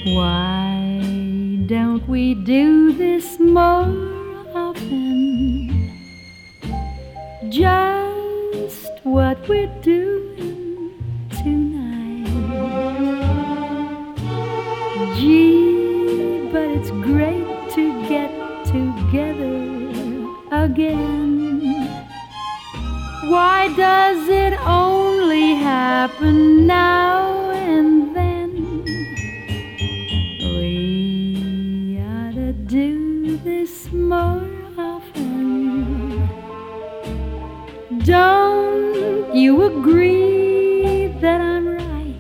Why don't we do this more often? Just what we're doing tonight. Gee, but it's great to get together again. Why does it only happen now and then? We ought to do this more often. Don't you agree that I'm right?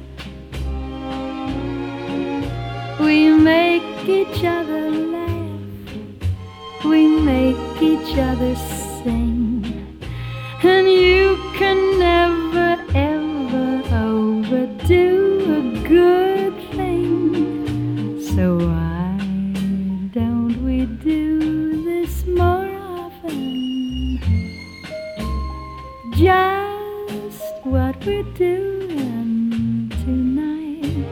We make each other laugh, we make each other sing, and you can never ever overdo a good thing. So why don't we do this more often? Just what we're doing tonight.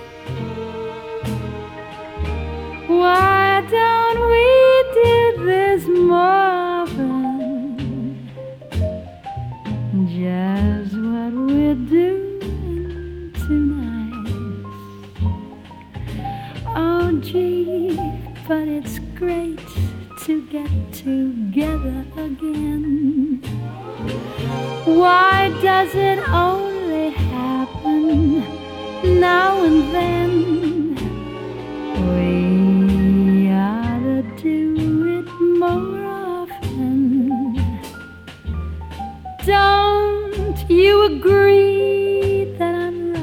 Why don't we do this more often? Just what we're doing tonight. Oh gee, but it's great to get together again. Why does it only happen now and then? We ought to do it more often. Don't you agree that I'm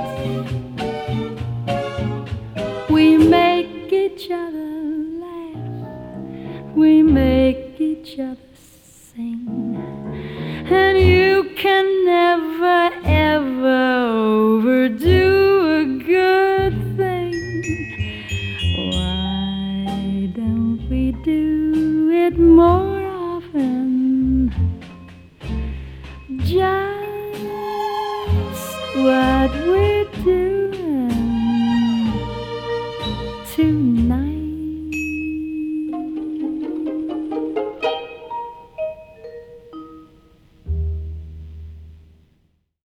right? We make each other laugh, we make each other sing, and you can never ever overdo a good thing. Why don't we do it more often? Just what we're doing tonight.